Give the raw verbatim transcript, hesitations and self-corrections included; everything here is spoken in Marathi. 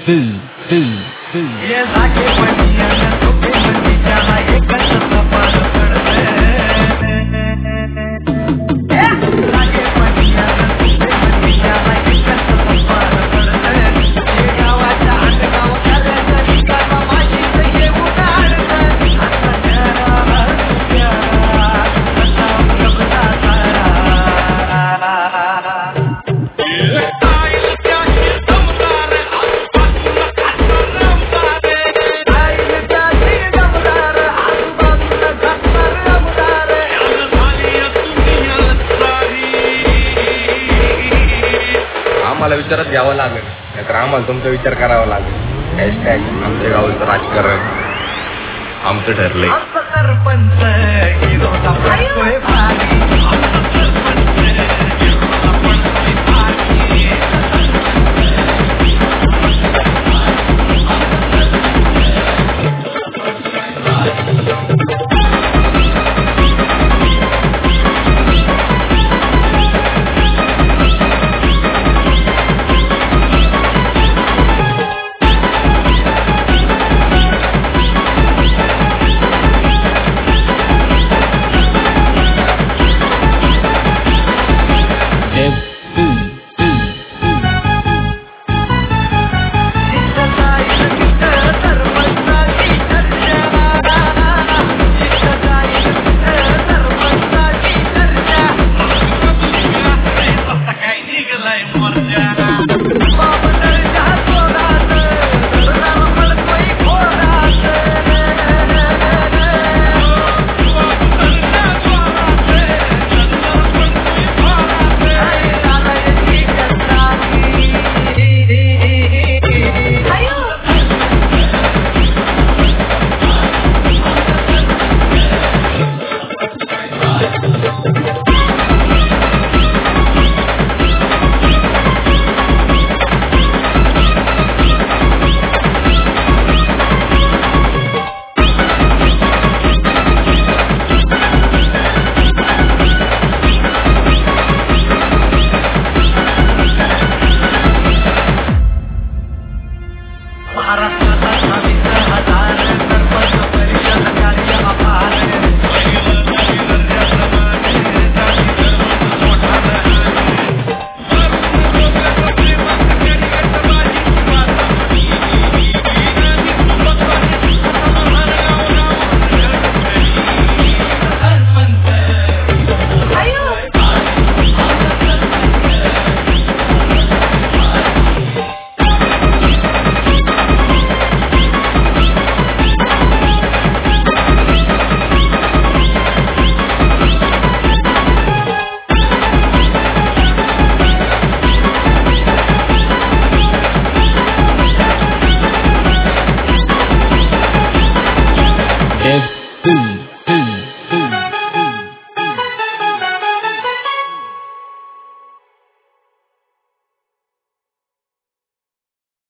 ये जाके बनिया न तो के बनी जहाँ ये कसम पार पड़ते जाके बनिया न तो के बनी जहाँ ये कसम पार पड़ते ये गावाचा अंग गाव करायचा निकाला माझी हे उडाडते आता जरा प्यारा आता कबला सारा आम्हाला विचारात घ्यावं लागेल नाहीतर आम्हाला तुमचा विचार करावा लागेल. हॅशटॅग आमच्या गावाचं राजकारण आमचं ठरलंय. सरपंच